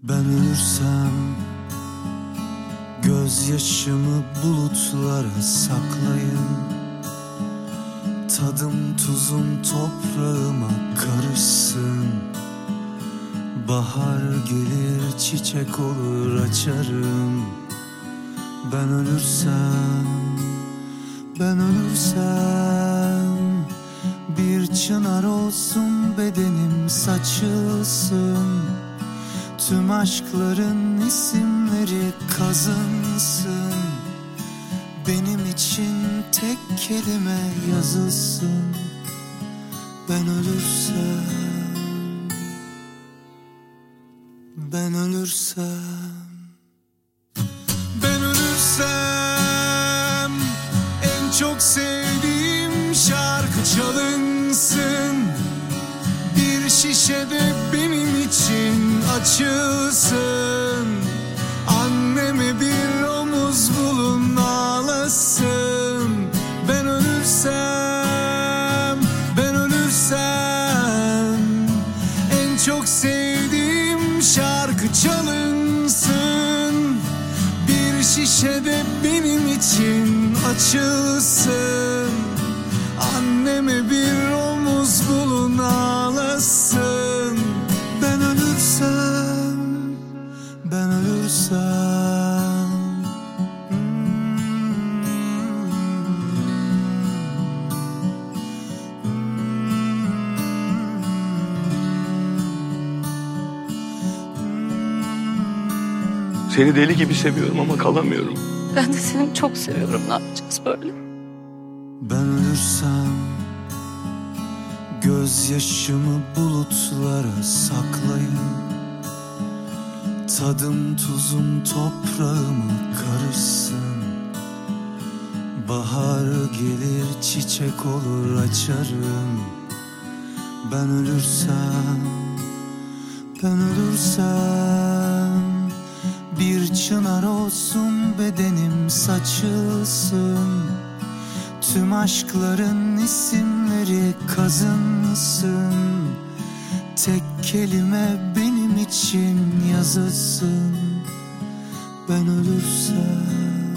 Ben ölürsem gözyaşımı bulutlara saklayın. Tadım tuzum toprağıma karışsın. Bahar gelir çiçek olur açarım. Ben ölürsem, ben ölürsem bir çınar olsun bedenim saçılsın. Tüm aşkların isimleri kazınsın. Benim için tek kelime yazılsın. Ben ölürsem, ben ölürsem, ben ölürsem en çok sevdiğim şarkı çalınsın. Bir şişede benim için açılsın. Anneme bir omuz bulun ağlasın. Ben ölürsem, ben ölürsem en çok sevdiğim şarkı çalınsın. Bir şişede benim için açılsın. Anneme bir omuz bulun ağlasın. Ben ölürsem, ben ölürsem Seni deli gibi seviyorum ama kalamıyorum. Ben de seni çok seviyorum. Ne yapacağız böyle? Ben ölürsem gözyaşımı bulutlara saklayın. Tadım tuzum toprağıma karışsın. Bahar gelir çiçek olur açarım. Ben ölürsem, ben ölürsem bir çınar olsun bedenim saçılsın. Tüm aşkların isimleri kazınsın. Tek kelime benim için yazılsın. Ben ölürsem,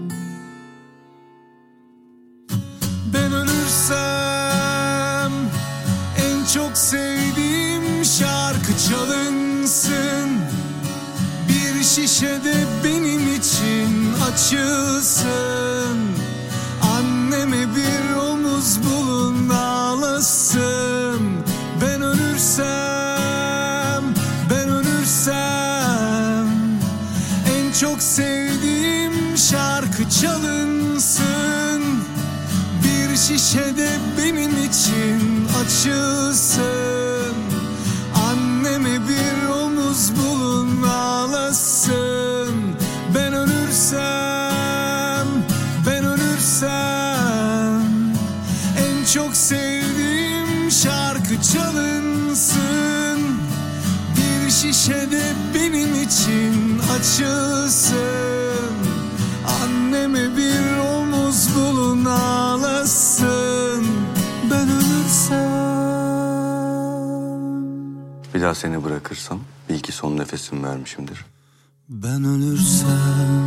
ben ölürsem en çok sevdiğim şarkı çalınsın. Bir şişede benim için açılsın. Anneme bir omuz bulun ağlasın. Ben ölürsem, ben ölürsem en çok sevdiğim şarkı çalınsın. Bir şişede benim için açılsın. Anneme bir omuz bulun ağlasın. Ben ölürsem, ben ölürsem en çok sevdiğim şarkı çalınsın. Bir şişede benim için açılsın. Anneme bir omuz bulun ağlasın. Ben ölürsem. Bir daha seni bırakırsam bil ki son nefesimi vermişimdir. Ben ölürsem,